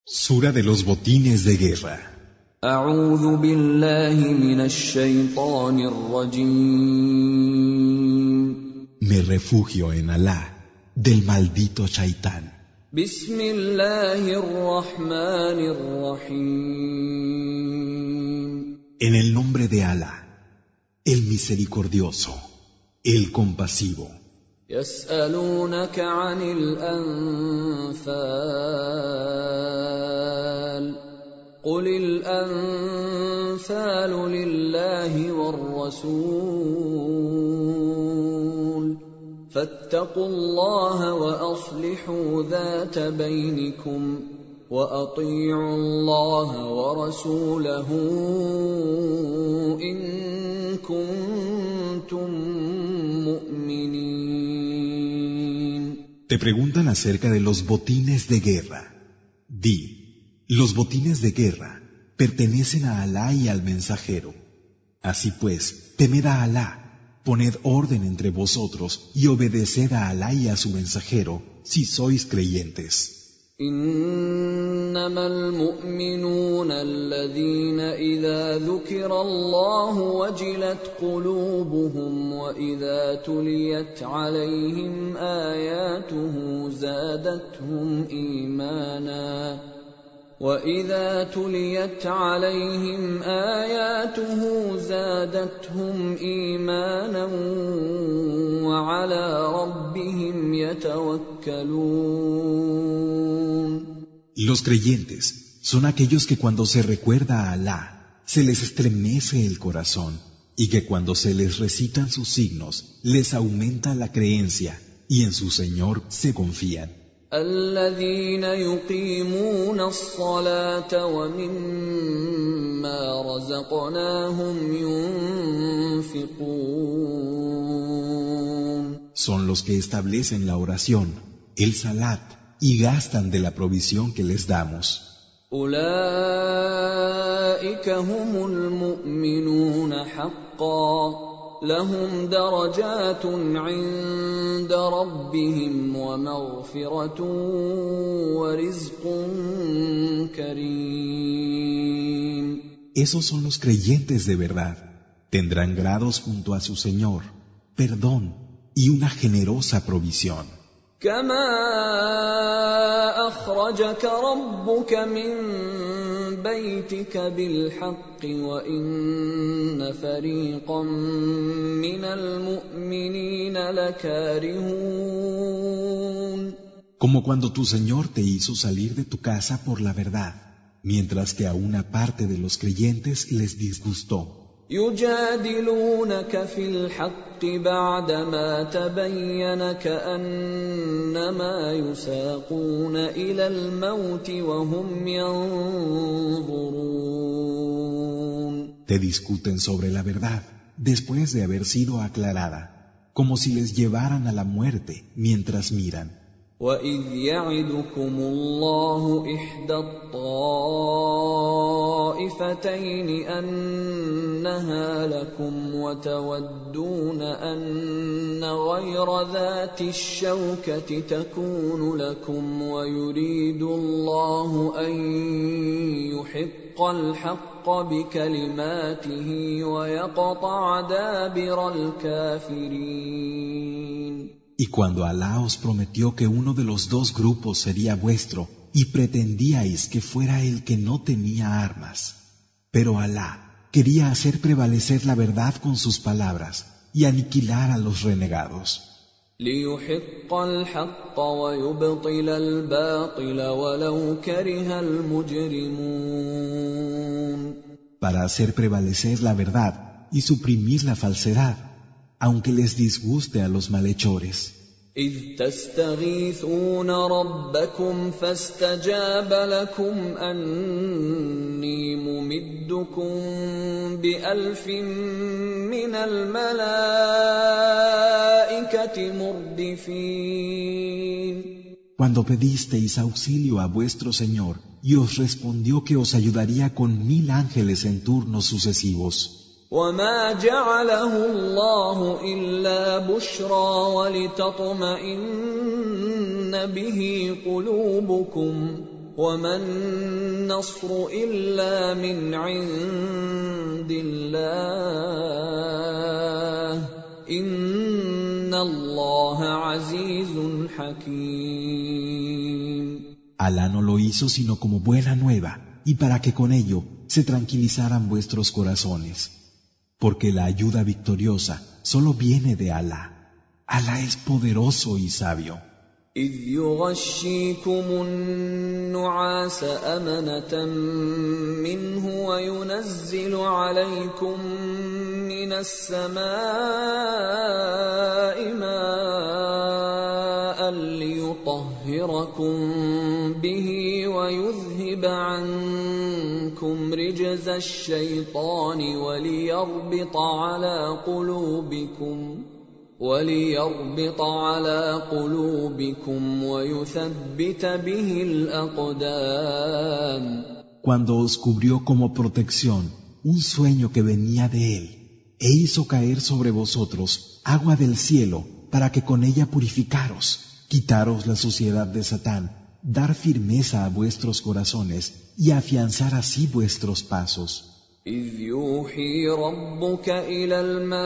Sura de los botines de guerra. أعوذ بالله من الشيطان الرجيم. Me refugio en Alá, del maldito Shaitán. بسم الله الرحمن الرحيم. En el nombre de Alá, el misericordioso, el compasivo. يسألونك عن الأنفال قل الأنفال لله والرسول فاتقوا الله وأصلحوا ذات بينكم وأطيعوا الله ورسوله إن كنتم مؤمنين. Te preguntan acerca de los botines de guerra. Di, los botines de guerra pertenecen a Alá y al mensajero. Así pues, temed a Alá, poned orden entre vosotros y obedeced a Alá y a su mensajero, si sois creyentes. إنما المؤمنون الذين إذا ذكر الله وجلت قلوبهم وإذا تليت عليهم آياته زادتهم إيمانا وعلى ربهم يتوكلون. Los creyentes son aquellos que cuando se recuerda a Alá, se les estremece el corazón, y que cuando se les recitan sus signos, les aumenta la creencia, y en su Señor se confían. الذين يقيمون الصلاة ومما رزقناهم ينفقون. Son los que establecen la oración, el salat, y gastan de la provisión que les damos. أولئك هم المؤمنون حقا لهم درجات عند ربهم ومغفرة ورزق كريم. Esos son los creyentes de verdad. Tendrán grados junto a su Señor, perdón y una generosa provisión. كما أخرجك ربك من بيتك بالحق وإن فريقا من المؤمنين لكارهون. Como cuando tu Señor te hizo salir de tu casa por la verdad, mientras que a una parte de los creyentes les disgustó. يجادلونك في الحق بعدما تبين كأنما يساقون إلى الموت وهم ينظرون. Te discuten sobre la verdad, después de haber sido aclarada, como si les llevaran a la muerte mientras miran. وَإِذْ يَعِدُكُمُ اللَّهُ إِحْدَى الطَّائِفَتَيْنِ أَنَّهَا لَكُمْ وَتَوَدُّونَ أَنَّ غَيْرَ ذَاتِ الشَّوْكَةِ تَكُونُ لَكُمْ وَيُرِيدُ اللَّهُ أَن يُحِقَّ الْحَقَّ بِكَلِمَاتِهِ وَيَقْطَعَ دَابِرَ الْكَافِرِينَ. Y cuando Alá os prometió que uno de los dos grupos sería vuestro, y pretendíais que fuera el que no tenía armas, pero Alá quería hacer prevalecer la verdad con sus palabras y aniquilar a los renegados. لِيُحِقَّ الْحَقَّ وَيُبْطِلَ الْبَاطِلَ وَلَوْ كَرِهَ الْمُجْرِمُونَ. Para hacer prevalecer la verdad y suprimir la falsedad, aunque les disguste a los malhechores. إِذْ تَسْتَغِيثُونَ رَبَّكُمْ فَاسْتَجَابَ لَكُمْ أَنِّي مُمِدُّكُمْ بِأَلْفٍ مِّنَ الْمَلَائِكَةِ مُرْدِفِينَ. Cuando pedisteis auxilio a vuestro Señor y os respondió que os ayudaría con 1000 ángeles en turnos sucesivos. وَمَا جَعَلَهُ اللَّهُ إِلَّا بُشْرَىٰ وَلِتَطْمَئِنَّ بِهِ قُلُوبُكُمْ وما النصر إلا من عند الله إن الله عزيز حكيم. Alá no lo hizo sino como buena nueva y para que con ello se tranquilizaran vuestros corazones, porque la ayuda victoriosa solo viene de Alá. Alá es poderoso y sabio. إذ يغشيكم النعاس أمنة منه وينزل عليكم من السماء ماء ليطهركم به ويذهب عنكم رجز الشيطان وليربط على قلوبكم ويثبت به الأقدام. Cuando os cubrió como protección un sueño que venía de él, e hizo caer sobre vosotros agua del cielo para que con ella purificaros, quitaros la suciedad de Satán, dar firmeza a vuestros corazones y afianzar así vuestros pasos. إذ يوحي ربك إلى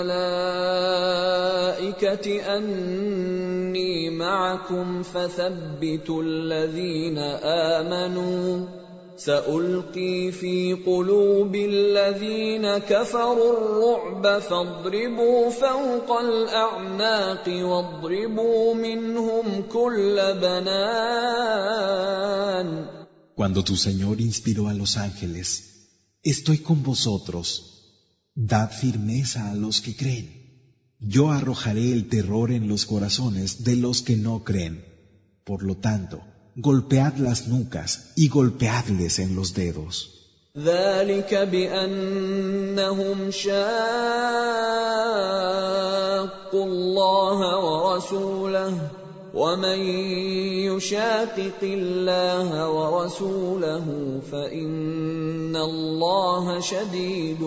الملائكة أني معكم فثبتوا الذين آمنوا سألقي في قلوب الذين كفروا الرعب فاضربوا فوق الأعناق واضربوا منهم كل بنان. Cuando tu Señor inspiró a los ángeles, estoy con vosotros, dad firmeza a los que creen. Yo arrojaré el terror en los corazones de los que no creen. Por lo tanto, golpead las nucas y golpeadles en los dedos. ذلك بأنهم شاقوا الله ورسوله ومن يشاقق الله ورسوله فإن الله شديد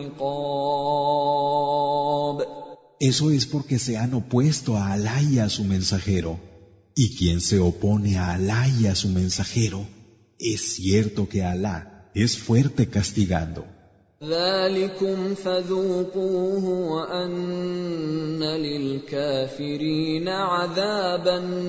العقاب. Eso es porque se han opuesto a Alá y a su mensajero. Y quien se opone a Alá y a su mensajero, es cierto que Alá es fuerte castigando. ذلكم فذوقوه وأن للكافرين عذاب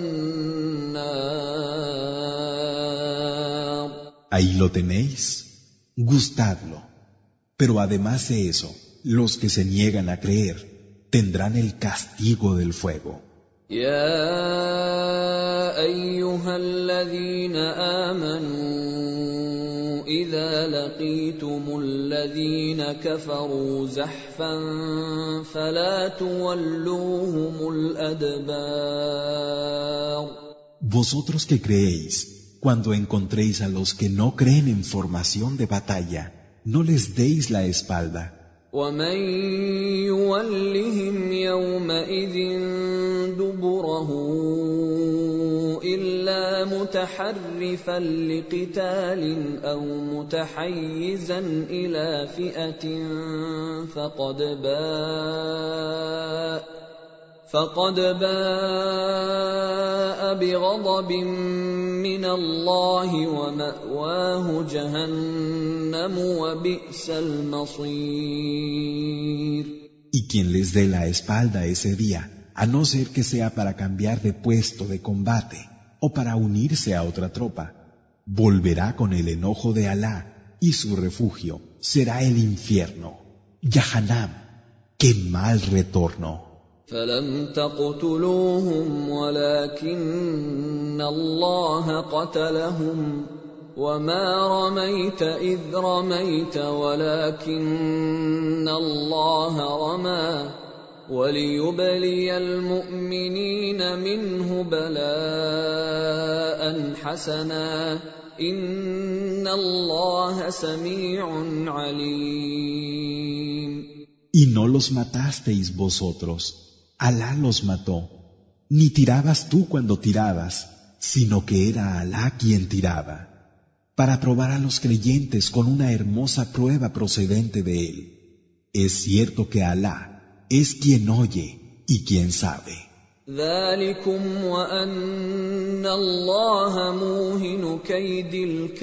النار. Ahí lo tenéis, gustadlo. Pero además de eso, los que se niegan a creer tendrán el castigo del fuego. يا أيها الذين آمنوا إذا لقيتم الذين كفروا زحفا فلا تولوهم الأدبار. Vosotros que creéis, cuando encontréis a los que no creen en formación de batalla, no les deis la espalda. ومن يولهم يومئذ دبره إلا متحرفا لقتال أو متحيزا إلى فئة فقد باء بغضب من الله ومأواه جهنم وبئس المصير. Y quien les dé la espalda ese día, a no ser que sea para cambiar de puesto de combate o para unirse a otra tropa, volverá con el enojo de Alá y su refugio será el infierno. Jahannam, qué mal retorno. فلم تقتلوهم ولكن الله قتلهم وما رميت إذ رميت ولكن الله رمى وليبلي المؤمنين منه بلاء حسنا إن الله سميع عليم. Y no los matasteis vosotros. Alá los mató. Ni tirabas tú cuando tirabas, sino que era Alá quien tiraba, para probar a los creyentes con una hermosa prueba procedente de él. Es cierto que Alá es quien oye y quien sabe. ذلكم وأن الله موهن كيد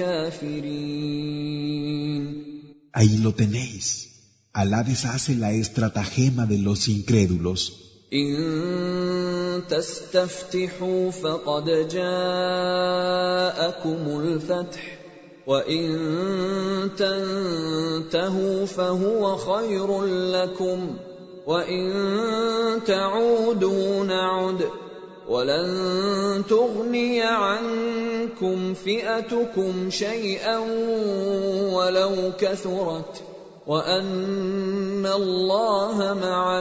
الكافرين. Ahí lo tenéis. Alá deshace la estratagema de los incrédulos. إن تستفتحوا فقد جاءكم الفتح وإن تنتهوا فهو خير لكم وإن تعودوا نعد ولن تغني عنكم فئتكم شيئا ولو كثرت وأن الله مع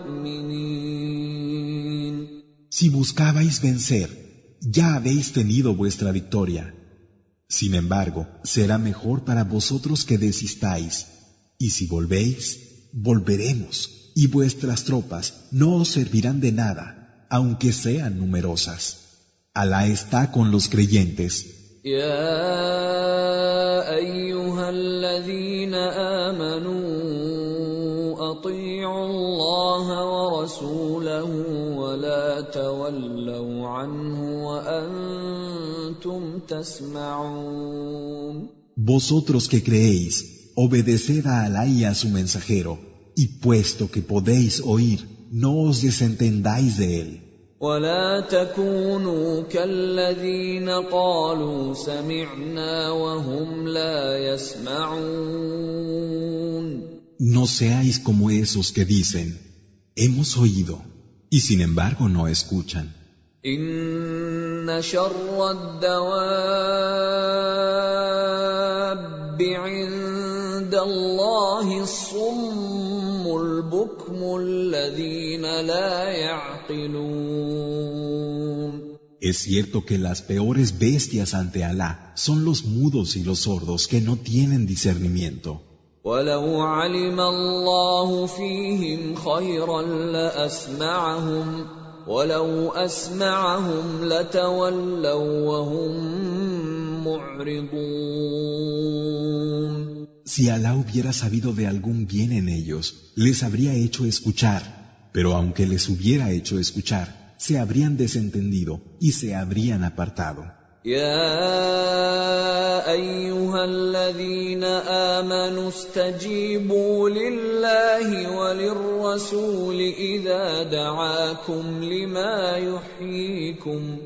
المؤمنين. Si buscabais vencer, ya habéis tenido vuestra victoria. Sin embargo, será mejor para vosotros que desistáis. Y si volvéis, volveremos, y vuestras tropas no os servirán de nada, aunque sean numerosas. Alá está con los creyentes. يا أيها الذين آمنوا أطيعوا الله ورسوله ولا تولوا عنه وأنتم تسمعون. Vosotros que creéis, obedeced a Alá y a su mensajero, y puesto que podéis oír, no os desentendáis de él. ولا تكونوا كالذين قالوا سمعنا وهم لا يسمعون. No seáis como esos que dicen, hemos oído, y sin embargo no escuchan. إن شر الدواب عند الله الصم البكم الذين لا يعقلون. Es cierto que las peores bestias ante Alá son los mudos y los sordos que no tienen discernimiento. ولو علم الله فيهم خيرا لأسمعهم ولو أسمعهم لتولوا وهم معرضون. Si Alá hubiera sabido de algún bien en ellos, les habría hecho escuchar, pero aunque les hubiera hecho escuchar, se habrían desentendido y se habrían apartado. يا أيها الذين آمنوا استجيبوا لله وللرسول إذا دعاكم لما يحييكم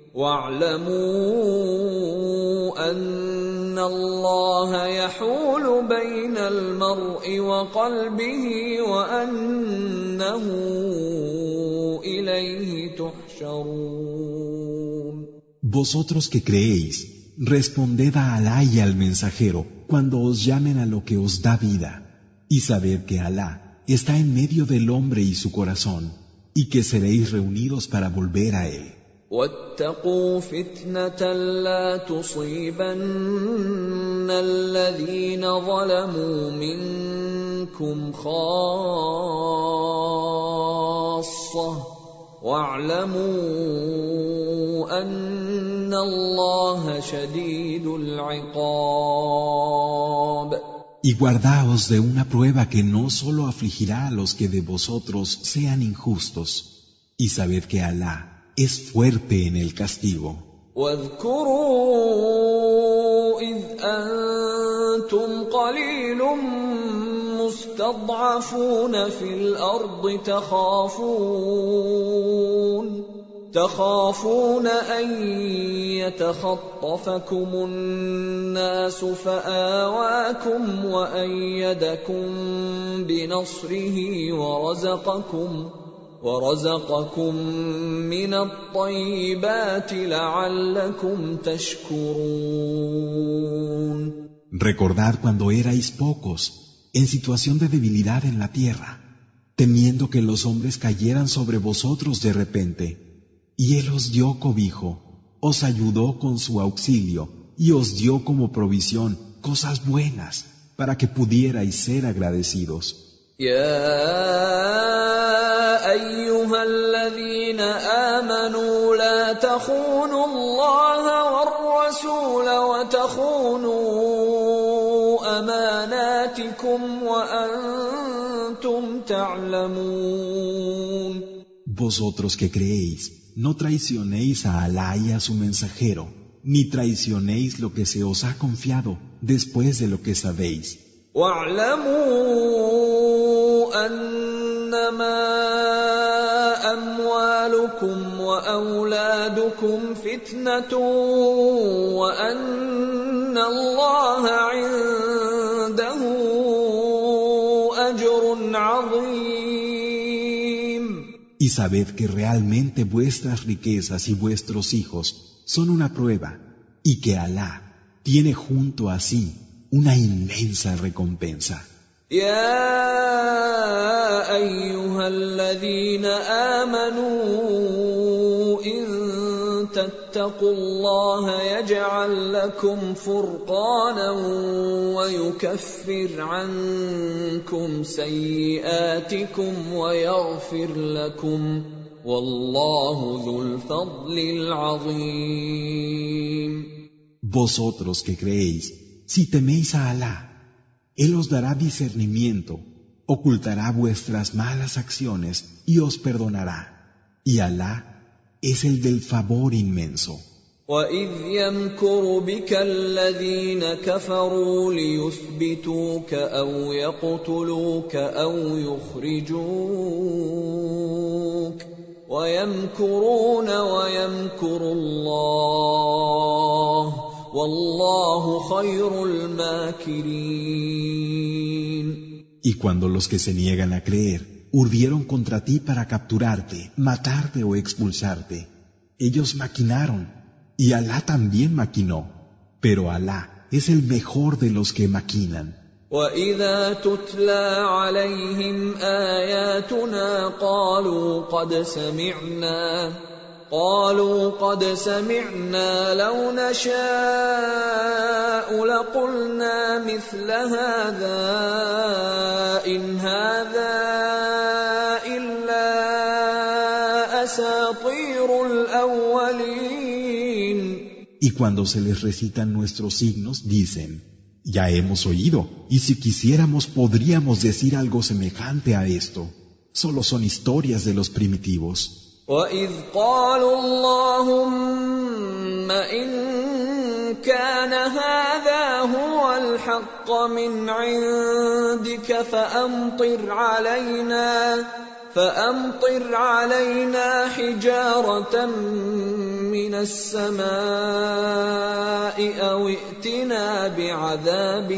واعلموا أن الله يحول بين المرء وقلبه وأنه إليه تحشرون. Vosotros que creéis, responded a Alá y al mensajero cuando os llamen a lo que os da vida, y sabed que Alá está en medio del hombre y su corazón, y que seréis reunidos para volver a él. واتقوا فتنة لا تصيبن الذين ظلموا منكم خاصة واعلموا أن الله شديد العقاب. Y guardaos de una prueba que no solo afligirá a los que de vosotros sean injustos, y sabed que Alá es fuerte en el castigo. واذكروا إذ أنتم قليل مستضعفون في الأرض تخافون أن يتخطفكم الناس فآواكم وأيدكم بنصره ورزقكم من الطيبات لعلكم تشكرون. Recordad cuando erais pocos, en situación de debilidad en la tierra, temiendo que los hombres cayeran sobre vosotros de repente, y Él os dio cobijo, os ayudó con su auxilio, y os dio como provisión cosas buenas, para que pudierais ser agradecidos. أيها الذين آمنوا لا تخونوا الله والرسول وتخونوا أماناتكم وأنتم تعلمون. Vosotros que creéis, no traicionéis a Alá y a su mensajero, ni traicionéis lo que se os ha confiado después de lo que sabéis. واعلموا أنما أموالكم وأولادكم فتنة وأن الله عنده أجر عظيم. Y sabed que realmente vuestras riquezas y vuestros hijos son una prueba, y que Alá tiene junto a sí una inmensa recompensa. يا أيها الذين آمنوا إن تتقوا الله يجعل لكم فرقانا ويكفر عنكم سيئاتكم ويغفر لكم والله ذو الفضل العظيم. Vosotros que creéis, si teméis a Alá, Él os dará discernimiento, ocultará vuestras malas acciones y os perdonará. Y Alá es el del favor inmenso. وَإِذْ يَمْكُرُ بِكَ الَّذِينَ كَفَرُوا لِيُثْبِتُوكَ أَوْ يَقْتُلُوكَ أَوْ يُخْرِجُوكَ وَيَمْكُرُونَ وَيَمْكُرُ اللَّهُ وَاللَّهُ خَيْرُ الْمَاكِرِينَ. Y cuando los que se niegan a creer urdieron contra ti para capturarte, matarte o expulsarte, ellos maquinaron, y Alá también maquinó, pero Alá es el mejor de los que maquinan. وَإِذَا تُتْلَى عَلَيْهِمْ آيَاتُنَا قَالُوا قَدْ سَمِعْنَا لَوْ نَشَاءُ لَقُلْنَا مِثْلَ هَذَا إِنْ هَذَا إِلَّا أَسَاطِيرُ الْأَوَّلِينَ. Y cuando se les recitan nuestros signos, dicen: ya hemos oído, y si quisiéramos podríamos decir algo semejante a esto. Solo son historias de los primitivos. وَإِذْ قَالُوا اللَّهُمَّ إِن كَانَ هَذَا هُوَ الْحَقَّ مِنْ عِندِكَ فَأَمْطِرْ عَلَيْنَا حِجَارَةً مِّنَ السَّمَاءِ أَوْ ائْتِنَا بِعَذَابٍ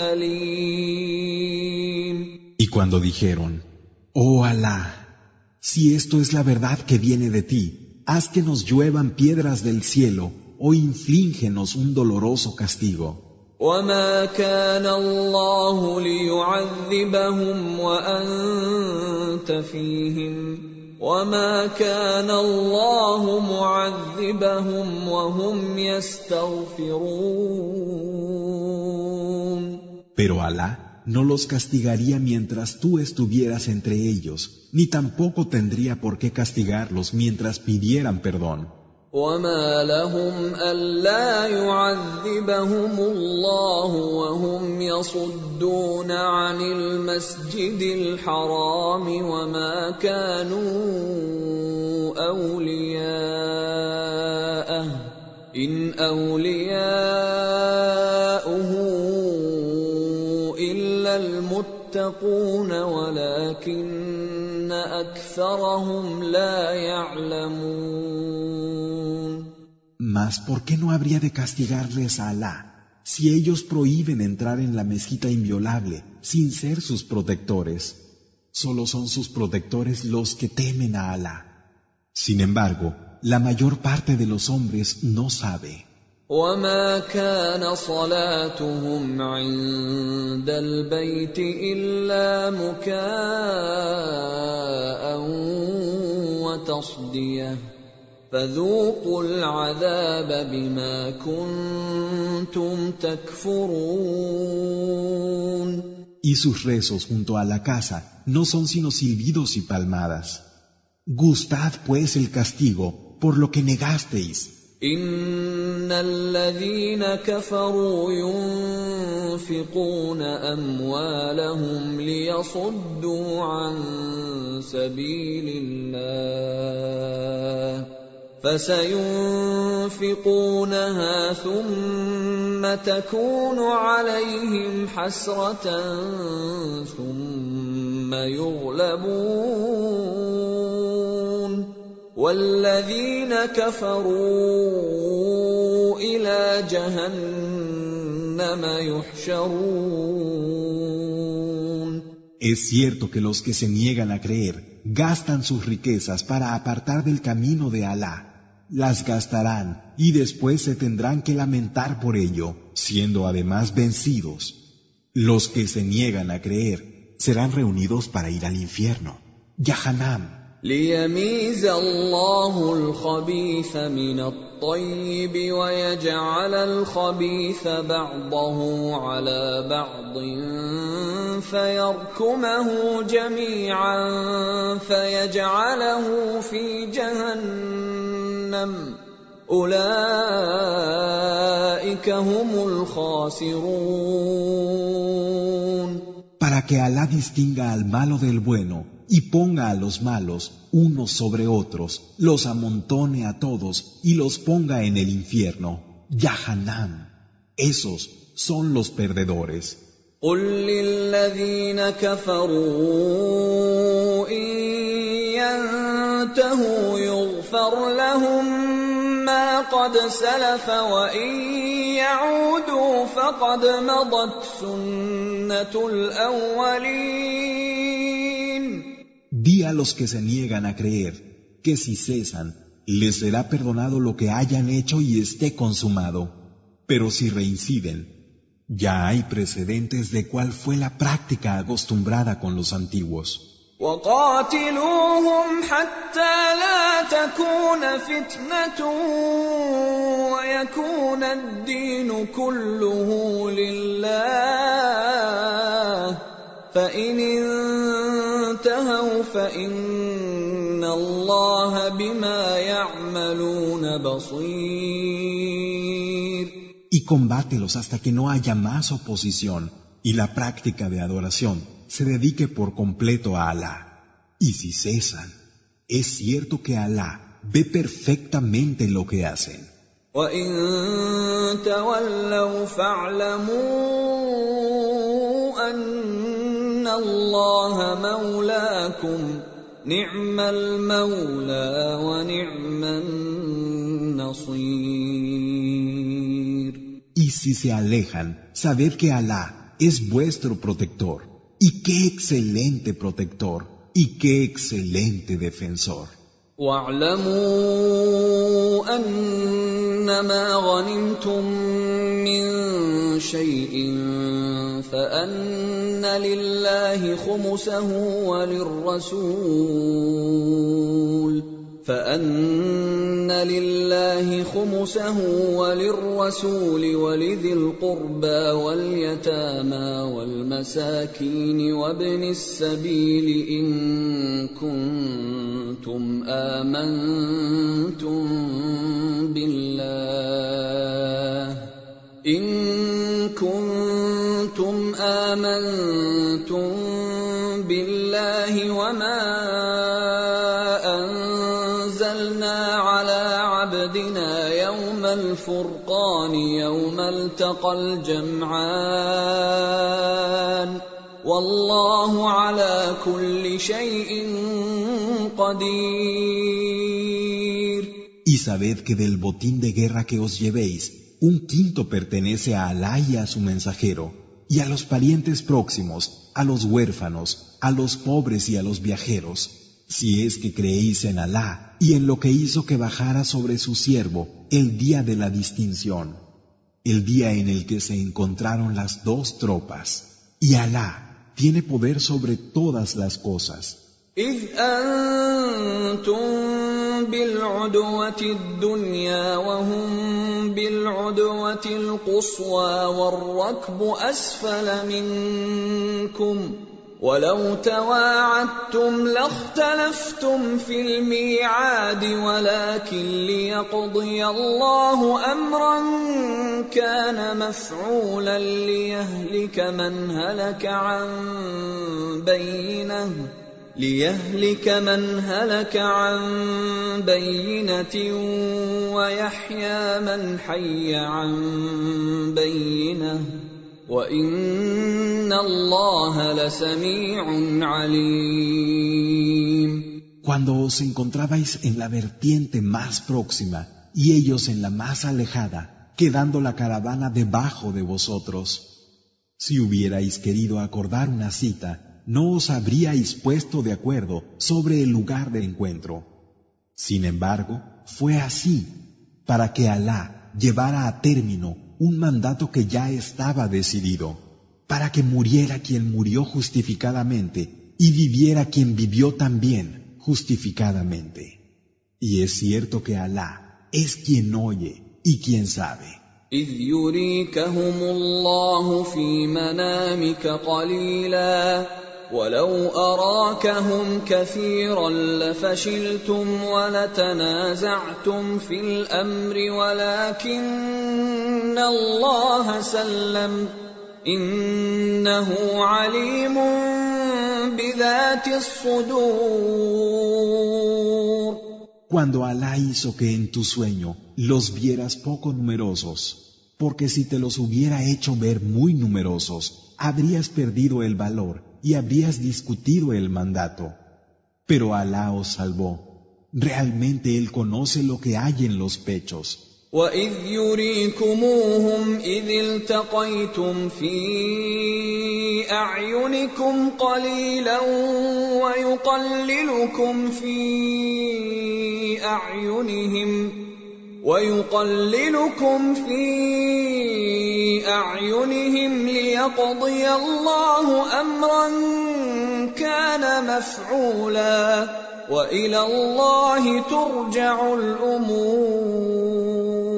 أَلِيمٍ. Y cuando dijeron: oh Alá, si esto es la verdad que viene de ti, haz que nos lluevan piedras del cielo o inflíngenos un doloroso castigo. وَمَا كَانَ اللَّهُ لِيُعَذِّبَهُمْ وَأَنْتَ فِيهِمْ وَمَا كَانَ اللَّهُ مُعَذِّبَهُمْ وَهُمْ يَسْتَغْفِرُونَ. Pero Alá no los castigaría mientras tú estuvieras entre ellos, ni tampoco tendría por qué castigarlos mientras pidieran perdón. وَمَا لَهُمْ أَلَّا يُعَذِّبَهُمُ اللَّهُ وَهُمْ يَصُدُّونَ عَنِ الْمَسْجِدِ الْحَرَامِ وَمَا كَانُوا أَوْلِيَاءَهُ إِنْ أَوْلِيَاؤُهُ إِلَّا الْمُتَّقُونَ وَلَكِنَّ أَكْثَرَهُمْ لَا يَعْلَمُونَ. Mas ¿por qué no habría de castigarles a Alá si ellos prohíben entrar en la mezquita inviolable sin ser sus protectores? Solo son sus protectores los que temen a Alá. Sin embargo, la mayor parte de los hombres no sabe. وَمَا كَانَ صَلَاتُهُمْ عِندَ الْبَيْتِ إِلَّا مُكَاءً وَتَصْدِيَةً فَذُوقُوا الْعَذَابَ بِمَا كُنتُمْ تَكْفُرُونَ. Y sus rezos junto a la casa no son sino silbidos y palmadas. Gustad pues el castigo por lo que negasteis. إن الذين كفروا ينفقون أموالهم ليصدوا عن سبيل الله فسينفقونها ثم تكون عليهم حسرة ثم يغلبون والذين كفروا إلى جهنم يحشرون. Es cierto que los que se niegan a creer gastan sus riquezas para apartar del camino de Alá. Las gastarán y después se tendrán que lamentar por ello, siendo además vencidos. Los que se niegan a creer serán reunidos para ir al infierno, Jahannam. ليميز الله الخبيث من الطيب ويجعل الخبيث بعضه على بعض فيركمه جميعا فيجعله في جهنم أولئك هم الخاسرون. Para que Alá distinga al malo del bueno y ponga a los malos unos sobre otros, los amontone a todos y los ponga en el infierno, Jahannam. Esos son los perdedores. قل للذين كفروا إن ينتهوا يغفر لهم ما قد سلف وإن يعودوا فقد مضت سنة الأولين. Di a los que se niegan a creer que si cesan, les será perdonado lo que hayan hecho y esté consumado. Pero si reinciden, ya hay precedentes de cuál fue la práctica acostumbrada con los antiguos. وقاتلوهم حتى لا تكون فتنة ويكون الدين كله لله فإن انتهوا فإن الله بما يعملون بصير. Y combátelos hasta que no haya más oposición y la práctica de adoración se dedique por completo a Alá. Y si cesan, es cierto que Alá ve perfectamente lo que hacen. وَإِن تَوَلَّوْا فَاعْلَمُوا أَنَّ اللَّهَ مَوْلَاكُمْ نِعْمَ الْمَوْلَى وَنِعْمَ النَّصِيرُ. Y si se alejan, sabed que Alá es vuestro protector. Y qué excelente protector, y qué excelente defensor. وَاعْلَمُوا أَنَّمَا غَنِمْتُم مِّن شَيْءٍ فَأَنَّ لِلَّهِ خُمُسَهُ وَلِلرَّسُولِ وَلِذِي الْقُرْبَى وَالْيَتَامَى وَالْمَسَاكِينِ وَابْنِ السَّبِيلِ إِن كُنتُمْ آمنتم بالله وما أنزلنا على عبدنا يوم الفرقان يوم التقى الجمعان والله على كل شيء قدير. Y sabed que del botín de guerra que os llevéis, un quinto pertenece a Alá y a su mensajero, y a los parientes próximos, a los huérfanos, a los pobres y a los viajeros, si es que creéis en Alá y en lo que hizo que bajara sobre su siervo el día de la distinción, el día en el que se encontraron las dos tropas, y Alá tiene poder sobre todas las cosas. إذ أنتم بالعدوة الدنيا وهم بالعدوة القصوى والركب أسفل منكم ولو تواعدتم لاختلفتم في الميعاد ولكن ليقضي الله أمرا كان مفعولا ليهلك من هلك عن بينة ويحيى من حي عن بينة وَإِنَّ اللَّهَ لَسَمِيعٌ عَلِيمٌ. Cuando os encontrabais en la vertiente más próxima y ellos en la más alejada, quedando la caravana debajo de vosotros, si hubierais querido acordar una cita, no os habríais puesto de acuerdo sobre el lugar de encuentro. Sin embargo, fue así, para que Alá llevara a término un mandato que ya estaba decidido, para que muriera quien murió justificadamente y viviera quien vivió también justificadamente. Y es cierto que Alá es quien oye y quien sabe. إذ يريكهم الله في منامك قليلا ولو أراكهم كثيرا لفشلتم ولتنازعتم في الأمر ولكن الله سلم إنه عليم بذات الصدور. Cuando Alá hizo que en tu sueño los vieras poco numerosos, porque si te los hubiera hecho ver muy numerosos, habrías perdido el valor y habrías discutido el mandato. Pero Alá os salvó. Realmente Él conoce lo que hay en los pechos. وَإِذْ يُرِيكُمُوهُمْ إِذِ الْتَقَيْتُمْ فِي أَعْيُنِكُمْ قَلِيلًا وَيُقَلِّلُكُمْ فِي أَعْيُنِهِمْ لِيَقْضِيَ اللَّهُ أَمْرًا كَانَ مَفْعُولًا وَإِلَى اللَّهِ تُرْجَعُ الْأُمُورُ.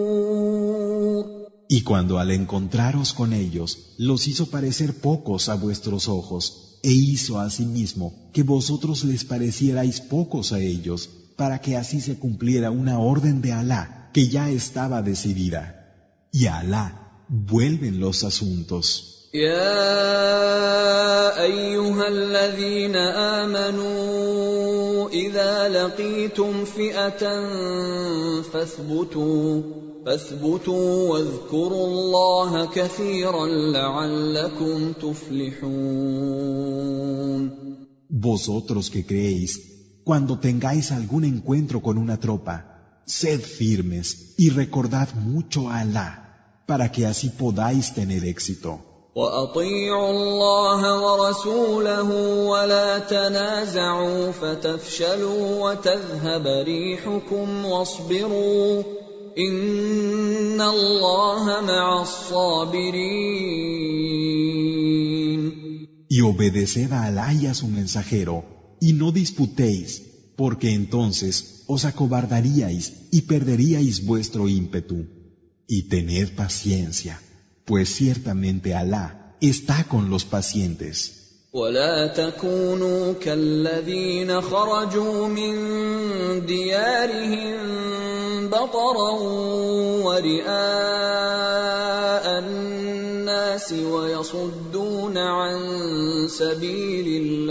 Y cuando al encontraros con ellos, los hizo parecer pocos a vuestros ojos, e hizo asimismo que vosotros les parecierais pocos a ellos, para que así se cumpliera una orden de Alá que ya estaba decidida. Y a Alá vuelven los asuntos. يا أيها الذين آمنوا إذا لقيتم فئة فاثبتوا واذكروا الله كثيرا لعلكم تفلحون. Vosotros que creéis, cuando tengáis algún encuentro con una tropa, sed firmes y recordad mucho a Alá, para que así podáis tener éxito. وَأَطِيعُوا اللَّهَ وَرَسُولَهُ وَلَا تَنَازَعُوا فَتَفْشَلُوا وَتَذْهَبَ رِيحُكُمْ وَاصْبِرُوا إِنَّ اللَّهَ مَعَ الصَّابِرِينَ. Y obedeced a Alá y a su mensajero, y no disputéis, porque entonces os acobardaríais y perderíais vuestro ímpetu. Y tened paciencia, pues ciertamente Alá está con los pacientes. ولا تكونوا كالذين خرجوا من ديارهم بطرا ورئاء الناس ويصدون عن سبيل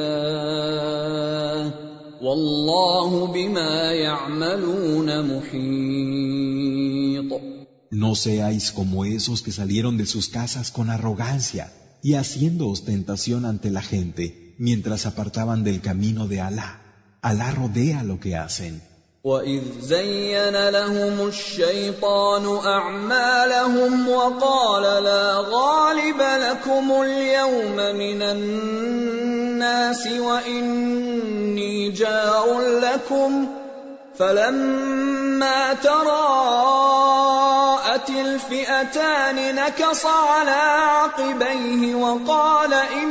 الله والله بما يعملون محيط. No seáis como esos que salieron de sus casas con arrogancia y haciendo ostentación ante la gente, mientras apartaban del camino de Alá. Alá rodea lo que hacen. وَإِذْ زَيَّنَ لَهُمُ الشَّيْطَانُ أَعْمَالَهُمْ وَقَالَ لَا غَالِبَ لَكُمُ الْيَوْمَ مِنَ النَّاسِ وَإِنِّي جَارٌ لَكُمْ فَلَمَّا تَرَاءَتِ الْفِئَتَانِ نَكَصَ عَلَى عَقِبَيْهِ وَقَالَ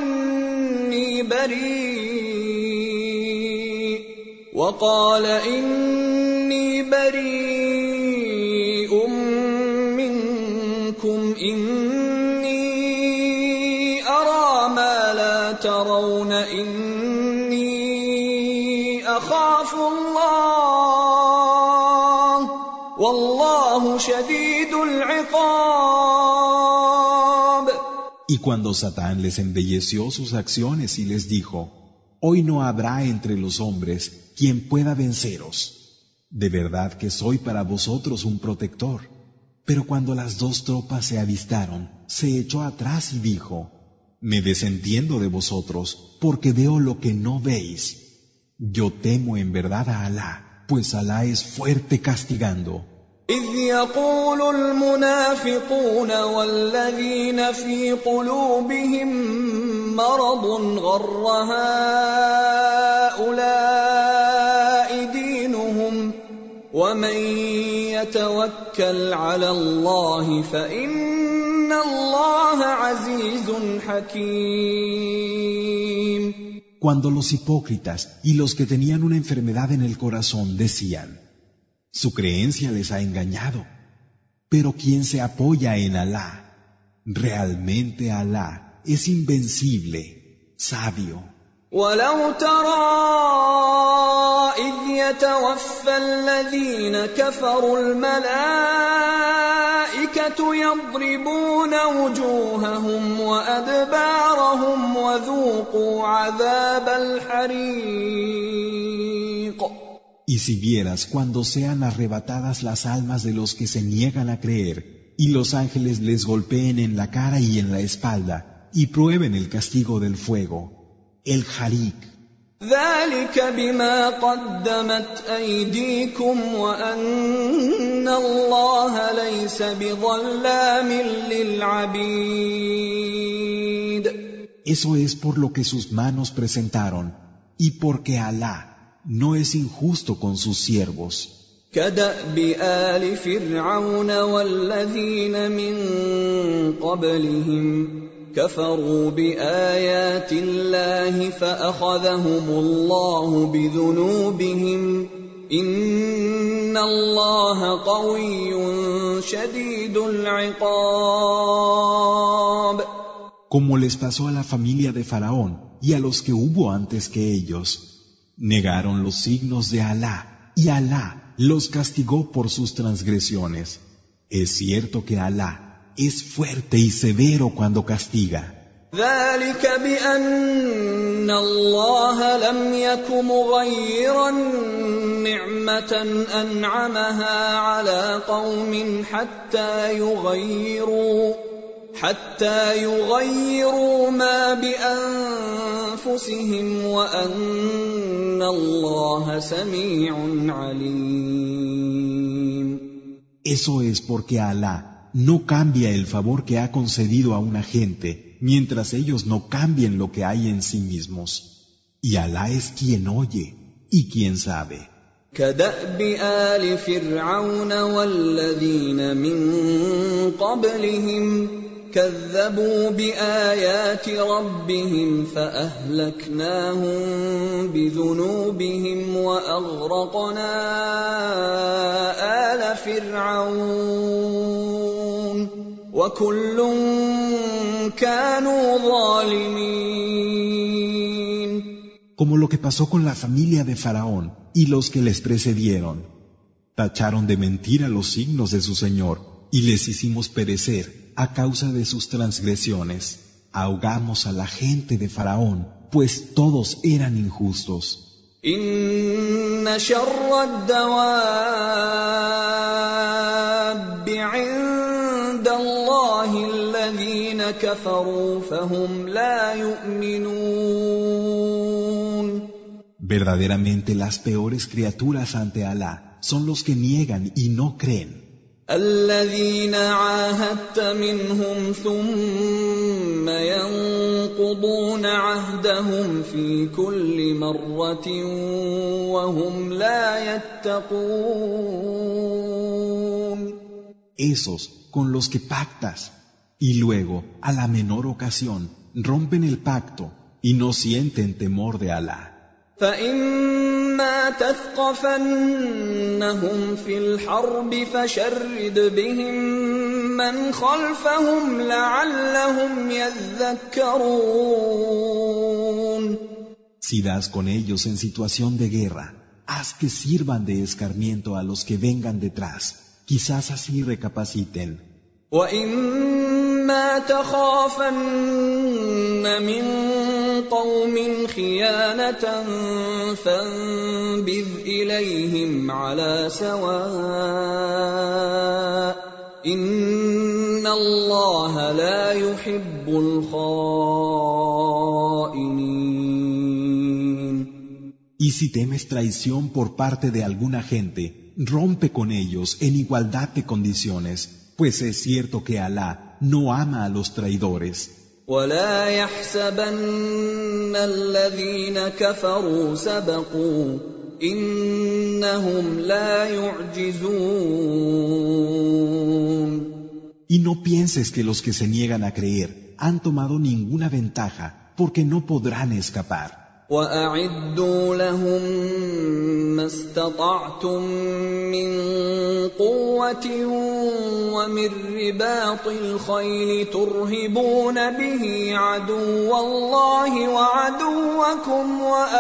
إِنِّي بَرِيءٌ مِّنكُمْ إِنِّي أَرَىٰ مَا لَا ترون إني أخاف الله والله شديد العقاب. Y cuando Satán les embelleció sus acciones y les dijo: Hoy no habrá entre los hombres quien pueda venceros. De verdad que soy para vosotros un protector. Pero cuando las dos tropas se avistaron, se echó atrás y dijo: Me desentiendo de vosotros, porque veo lo que no veis. Yo temo en verdad a Alá, pues Alá es fuerte castigando. إذ يقول المنافقون والذين في قلوبهم مرض غر هؤلاء دينهم ومن يتوكل على الله فإن الله عزيز حكيم. Cuando los hipócritas y los que tenían una enfermedad en el corazón decían: Su creencia les ha engañado, pero quien se apoya en Alá, realmente Alá es invencible, sabio. ولو ترى إذ يتوفى الذين كفروا الملائكة يضربون وجوههم وأدبارهم وذوقوا عذاب الحريق. Y si vieras cuando sean arrebatadas las almas de los que se niegan a creer, y los ángeles les golpeen en la cara y en la espalda, y prueben el castigo del fuego, el harik. ذلك بما قدمت أيديكم وأن الله ليس بظلام للعبيد. Eso es por lo que sus manos presentaron, y porque Alá no es injusto con sus siervos. كدأب آل فرعون والذين من قبلهم كفروا بآيات الله فأخذهم الله بذنوبهم إن الله قوي شديد العقاب. Como les pasó a la familia de Faraón y a los que hubo antes que ellos. Negaron los signos de Alá, y Alá los castigó por sus transgresiones. Es cierto que Alá es fuerte y severo cuando castiga. ذلك بأن الله لم يك مغيرا نعمة أنعمها على قوم حتى يغيروا ما بأنفسهم وأن الله سميع عليم. Eso es porque Alá no cambia el favor que ha concedido a una gente mientras ellos no cambien lo que hay en sí mismos. Y Alá es quien oye y quien sabe. كدأب آل فرعون والذين من قبلهم كذبوا بآيات ربهم فأهلكناهم بذنوبهم وأغرقنا آل فرعون وكل كانوا ظالمين. Como lo que pasó con la familia de Faraón y los que les precedieron. Tacharon de mentira los signos de su Señor y les hicimos perecer a causa de sus transgresiones. Ahogamos a la gente de Faraón, pues todos eran injustos. إن شر الدواب عند الله الذين كفروا فهم لا يؤمنون. Verdaderamente las peores criaturas ante Alá son los que niegan y no creen. الذين عاهدت منهم ثم ينقضون عهدهم في كل مرة وهم لا يتقون. Esos con los que pactas y luego, a la menor ocasión, rompen el pacto y no sienten temor de Alá. فإما تثقفنهم في الحرب فشرد بهم مَّنْ خَلْفَهُمْ لَعَلَّهُمْ يَذَّكَّرُونَ. Si das con ellos en situación de guerra, haz que sirvan de escarmiento a los que vengan detrás. Quizás así recapaciten. وَإِمَّا تَخَافَنَّ مِن قَوْمٍ خِيَانَةً فَانبِذْ إِلَيْهِمْ عَلَىٰ سَوَاءٍ ۚ إِنَّ اللَّهَ لَا يُحِبُّ الْخَائِنِينَ. Y si temes traición por parte de alguna gente, rompe con ellos en igualdad de condiciones, pues es cierto que Alá no ama a los traidores. وَلَا يَحْسَبَنَّ الَّذِينَ كَفَرُوا سَبَقُوا إِنَّهُمْ لَا يُعْجِزُونَ. Y no pienses que los que se niegan a creer han tomado ninguna ventaja, porque no podrán escapar. وَأَعِدُّوا لَهُم مَّا اسْتَطَعْتُم مِّن قُوَّةٍ وَمِن رِّبَاطِ الْخَيْلِ تُرْهِبُونَ بِهِ عَدُوَّ اللَّهِ وَعَدُوَّكُمْ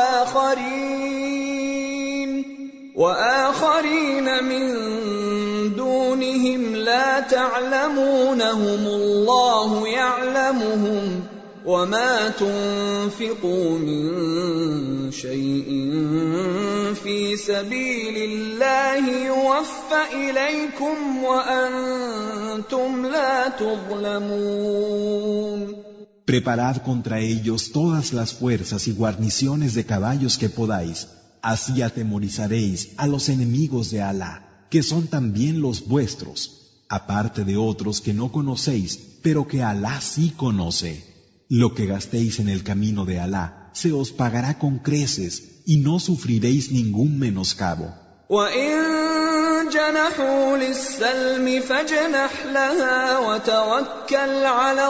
وَآخَرِينَ مِن دُونِهِمْ لَا تَعْلَمُونَهُمُ اللَّهُ يَعْلَمُهُمْ ۚ وَمَا تُنفِقُوا مِن شَيْءٍ فِي سَبِيلِ اللَّهِ يُوَفَّ إِلَيْكُمْ وَأَنتُمْ لَا تُظْلَمُونَ. Preparad contra ellos todas las fuerzas y guarniciones de caballos que podáis, así atemorizaréis a los enemigos de Alá, que son también los vuestros, aparte de otros que no conocéis, pero que Alá sí conoce. Lo que gastéis en el camino de Alá se os pagará con creces y no sufriréis ningún menoscabo. وَإِن جَنَحُوا لِلسَّلْمِ فَاجْنَحْ لَهَا وَتَوَكَّلْ عَلَى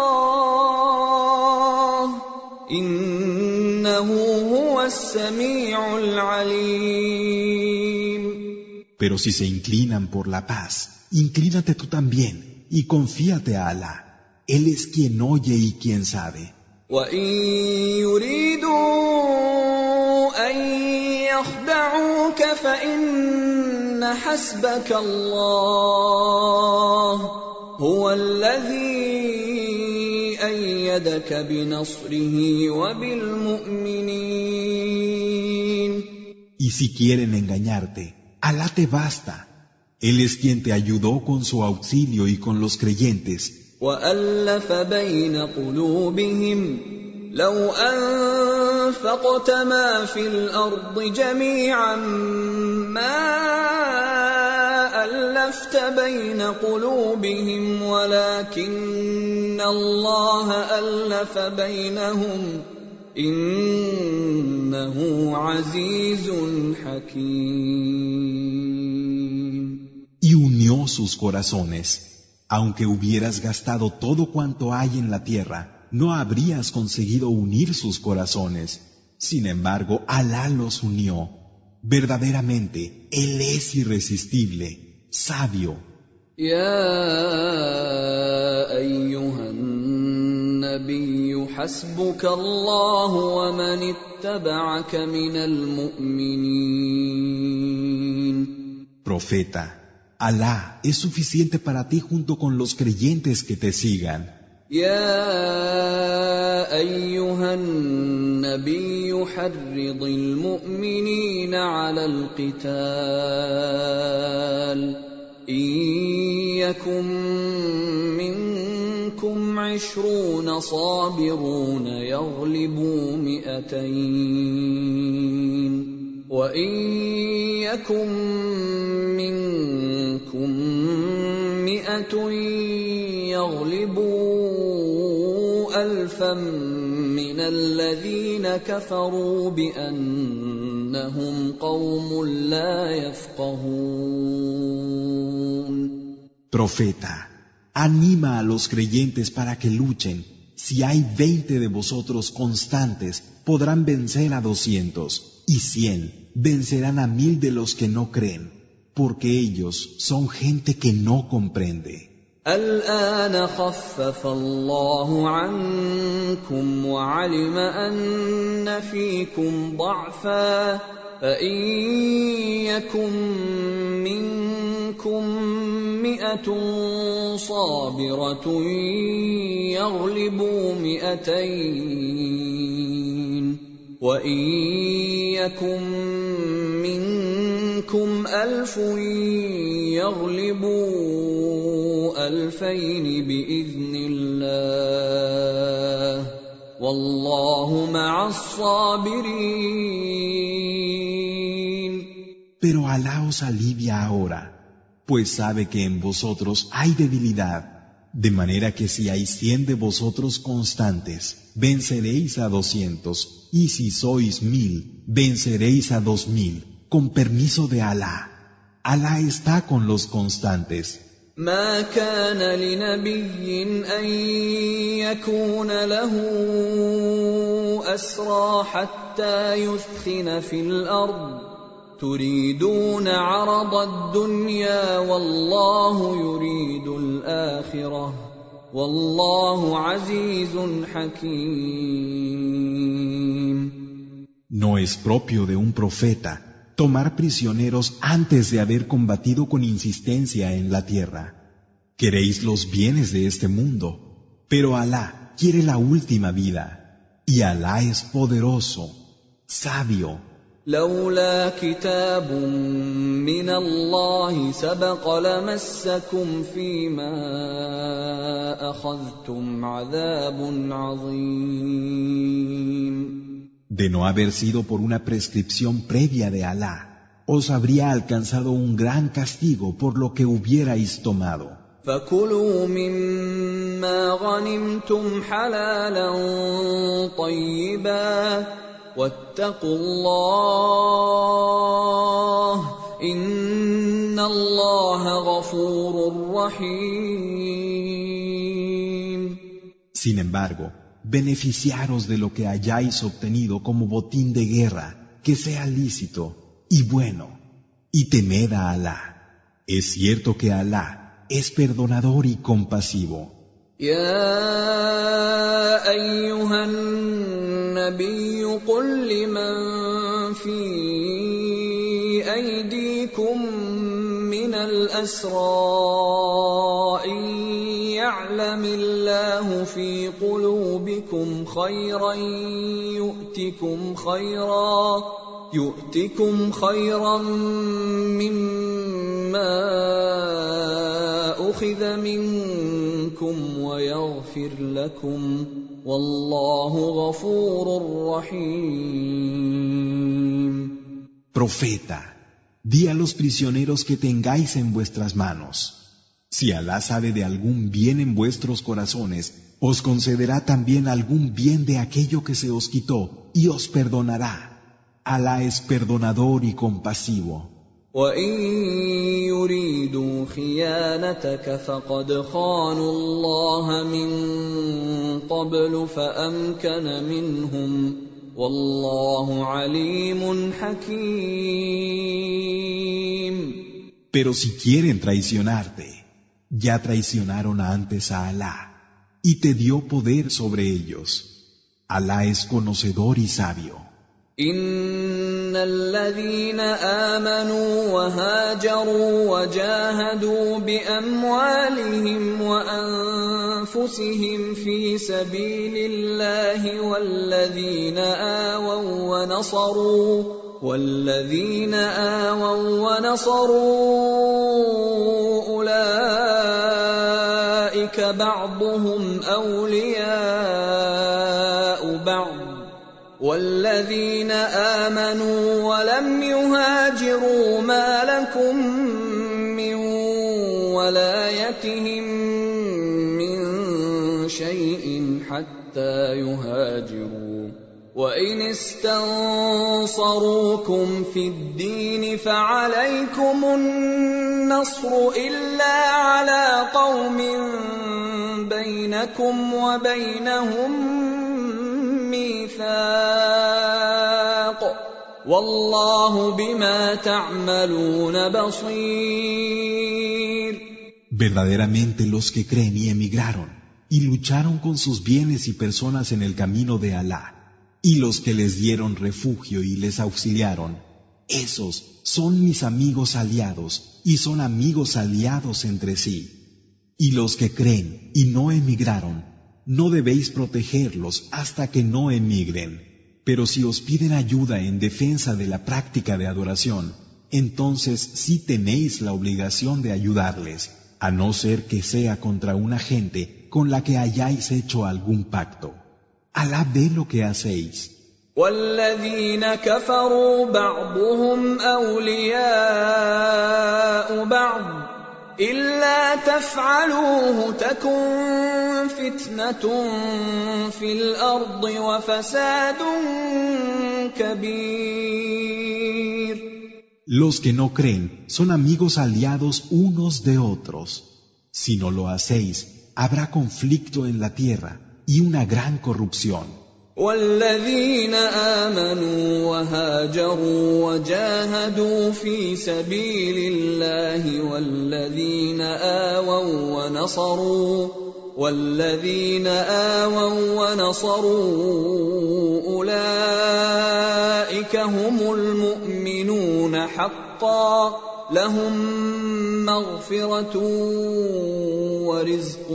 اللَّهِ ۚ إِنَّهُ هُوَ السَّمِيعُ الْعَلِيمُ. Pero si se inclinan por la paz, inclínate tú también y confíate a Alá. Él es quien oye y quien sabe. وَإِن يُرِيدُوا أَن يَخْدَعُوكَ فَإِنَّ حَسْبَكَ اللَّهُ ۚ هُوَ الَّذِي أَيَّدَكَ بِنَصْرِهِ وَبِالْمُؤْمِنِينَ. Y si quieren engañarte, Alá te basta. Él es quien te ayudó con su auxilio y con los creyentes. وَأَلَّفَ بَيْنَ قُلُوبِهِمْ لَوْ أَنفَقْتَ مَا فِي الْأَرْضِ جَمِيعًا مَّا أَلَّفْتَ بَيْنَ قُلُوبِهِمْ وَلَكِنَّ اللَّهَ أَلَّفَ بَيْنَهُمْ إِنَّهُ عَزِيزٌ حَكِيمٌ. Y unió sus corazones. Aunque hubieras gastado todo cuanto hay en la tierra, no habrías conseguido unir sus corazones. Sin embargo, Alá los unió. Verdaderamente, Él es irresistible, sabio. يَا أَيُّهَا النَّبِيُّ حَسْبُكَ اللَّهُ وَمَنِ اتَّبَعَكَ مِنَ الْمُؤْمِنِينَ. Profeta, Alá es suficiente para ti junto con los creyentes que te sigan. يَا أَيُّهَا النَّبِيُّ حَرِّضِ الْمُؤْمِنِينَ عَلَى الْقِتَالِ إِن يَكُن مِّنكُمْ 20 صَابِرُونَ يَغْلِبُوا 200 وَإِن يَكُن مِّنكُم 100 يَغْلِبُوا 1000 مِّنَ الَّذِينَ كَفَرُوا بِأَنَّهُمْ قَوْمٌ لَّا يَفْقَهُونَ. Profeta, anima a los creyentes para que luchen. Si hay 20 de vosotros constantes, podrán vencer a 200, y 100 vencerán a 1000 de los que no creen, porque ellos son gente que no comprende. الآن خفف الله عنكم وعلم أن فيكم ضعفا فإن يكن منكم 100 صابرة يغلبوا 200 وإن يكن منكم 1000 يغلبوا 2000 بإذن الله والله مع الصابرين. Pero Alá os alivia ahora, pues sabe que en vosotros hay debilidad, de manera que si hay 100 de vosotros constantes, venceréis a 200, y si sois 1000, venceréis a 2000, con permiso de Alá. Alá está con los constantes. ما كان لنبي أن يكون له أسرى حتى يثخن في الأرض تريدون عرض الدنيا والله يريد الآخرة والله عزيز حكيم. No es propio de un profeta tomar prisioneros antes de haber combatido con insistencia en la tierra. Queréis los bienes de este mundo, pero Alá quiere la última vida, y Alá es poderoso, sabio. لولا كتاب من الله سبق لمسكم فيما أخذتم عذاب عظيم. De no haber sido por una prescripción previa de Alá, os habría alcanzado un gran castigo por lo que hubierais tomado. فكلوا مما غنمتم حلالا طيبا واتقوا الله إن الله غفور رحيم. Sin embargo, beneficiaros de lo que hayáis obtenido como botín de guerra, que sea lícito y bueno, y temed a Alá. Es cierto que Alá es perdonador y compasivo. يا أيها النبي قل لمن في أيديكم من الأسرى إن يعلم الله في قلوبكم خيرا يؤتكم خيرا مما أخذ منكم ويغفر لكم والله غفور رحيم. Profeta, di a los prisioneros que tengáis en vuestras manos: si Alá sabe de algún bien en vuestros corazones, os concederá también algún bien de aquello que se os quitó y os perdonará. Alá es perdonador y compasivo. وَإِن يُرِيدُوا خِيَانَتَكَ فَقَدْ خَانُوا اللَّهَ مِن قَبْلُ فَأَمْكَنَ مِنْهُمْ وَاللَّهُ عَلِيمٌ حَكِيمٌ. Pero si quieren traicionarte, ya traicionaron antes a Alá, y te dio poder sobre ellos. Alá es conocedor y sabio. إِنَّ الَّذِينَ آمَنُوا وَهَاجَرُوا وَجَاهَدُوا بِأَمْوَالِهِمْ وَأَنفُسِهِمْ فِي سَبِيلِ اللَّهِ وَالَّذِينَ آوَوا وَّنَصَرُوا أُولَئِكَ بَعْضُهُمْ أَوْلِيَاءُ بَعْضٍ وَالَّذِينَ آمَنُوا وَلَمْ يُهَاجِرُوا مَا لَكُم مِّن وَلَايَتِهِم مِّن شَيْءٍ حَتَّىٰ يُهَاجِرُوا وَإِنِ اسْتَنصَرُوكُمْ فِي الدِّينِ فَعَلَيْكُمُ النَّصْرُ إِلَّا عَلَىٰ قَوْمٍ بَيْنَكُمْ وَبَيْنَهُم ميثاق والله بما تعملون بصير. Verdaderamente los que creen y emigraron y lucharon con sus bienes y personas en el camino de Alá, y los que les dieron refugio y les auxiliaron, esos son mis amigos aliados y son amigos aliados entre sí. Y los que creen y no emigraron, no debéis protegerlos hasta que no emigren. Pero si os piden ayuda en defensa de la práctica de adoración, entonces sí tenéis la obligación de ayudarles, a no ser que sea contra una gente con la que hayáis hecho algún pacto. Alá ve lo que hacéis. والذين كفروا بعضهم أولياء بعض إلا تفعلوه تكن فتنة في الأرض وفساد كبير. Los que no creen son amigos aliados unos de otros. Si no lo hacéis, habrá conflicto en la tierra y una gran corrupción. والذين آمنوا وهاجروا وجاهدوا في سبيل الله والذين آووا ونصروا أولئك هم المؤمنون حقا لهم مغفرة ورزق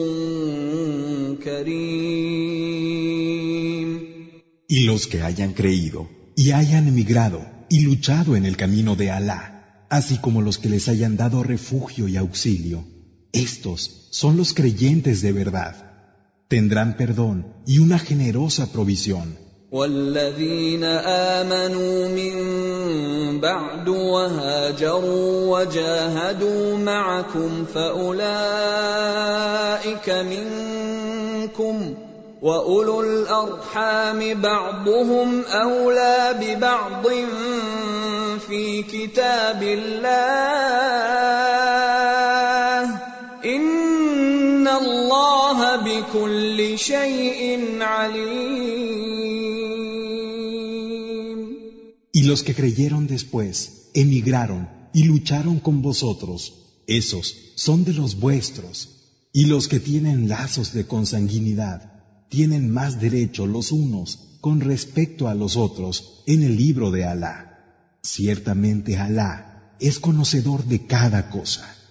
كريم. Y los que hayan creído y hayan emigrado y luchado en el camino de Alá, así como los que les hayan dado refugio y auxilio, estos son los creyentes de verdad. Tendrán perdón y una generosa provisión. والذين آمنوا من بعد وهاجروا وجاهدوا معكم فأولئك منكم وأولو الأرحام بعضهم أولى ببعض في كتاب الله إن الله بكل شيء عليم. Y los que creyeron después, emigraron y lucharon con vosotros, esos son de los vuestros. Y los que tienen lazos de consanguinidad, tienen más derecho los unos con respecto a los otros en el libro de Alá. Ciertamente Alá es conocedor de cada cosa.